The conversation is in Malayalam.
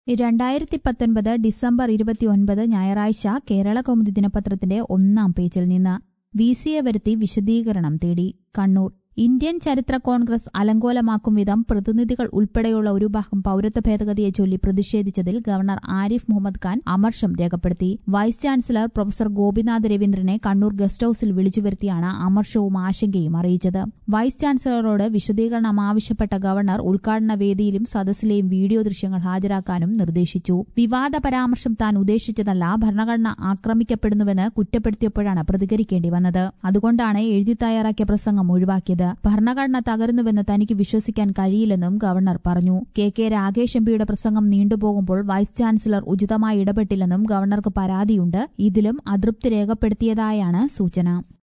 2019 ഡിസംബർ 29 ഞായറാഴ്ച കേരളകൗമുദി ദിനപത്രത്തിന്റെ 1-ാം പേജിൽ നിന്ന് വിസിയെ വരുത്തി വിശദീകരണം തേടി. കണ്ണൂർ ഇന്ത്യൻ ചരിത്ര കോൺഗ്രസ് അലങ്കോലമാക്കും വിധം പ്രതിനിധികൾ ഉൾപ്പെടെയുള്ള ഒരു ഭാഗം പൌരത്വ ഭേദഗതിയെ ചൊല്ലി പ്രതിഷേധിച്ചതിൽ ഗവർണർ ആരിഫ് മുഹമ്മദ് ഖാൻ അമർഷം രേഖപ്പെടുത്തി. വൈസ് ചാൻസലർ പ്രൊഫസർ ഗോപിനാഥ് രവീന്ദ്രനെ കണ്ണൂർ ഗസ്റ്റ് ഹൌസിൽ വിളിച്ചുവരുത്തിയാണ് അമർഷവും ആശങ്കയും അറിയിച്ചത്. വൈസ് ചാൻസലറോട് വിശദീകരണം ആവശ്യപ്പെട്ട ഗവർണർ ഉദ്ഘാടന വേദിയിലും സദസ്സിലെയും വീഡിയോ ദൃശ്യങ്ങൾ ഹാജരാക്കാനും നിർദ്ദേശിച്ചു. വിവാദ പരാമർശം താൻ ഉദ്ദേശിച്ചതല്ല, ഭരണഘടന ആക്രമിക്കപ്പെടുന്നുവെന്ന് കുറ്റപ്പെടുത്തിയപ്പോഴാണ് പ്രതികരിക്കേണ്ടി വന്നത്. അതുകൊണ്ടാണ് എഴുതി തയ്യാറാക്കിയ പ്രസംഗം ഒഴിവാക്കിയത്. ഭരണഘടന തകരുന്നുവെന്ന് തനിക്ക് വിശ്വസിക്കാൻ കഴിയില്ലെന്നും ഗവർണർ പറഞ്ഞു. കെ രാഗേഷ് എംപിയുടെ പ്രസംഗം നീണ്ടുപോകുമ്പോൾ വൈസ് ചാൻസലർ ഉചിതമായി ഇടപെട്ടില്ലെന്നും ഗവർണർക്ക് പരാതിയുണ്ട്. ഇതിലും അതൃപ്തി രേഖപ്പെടുത്തിയതായാണ് സൂചന.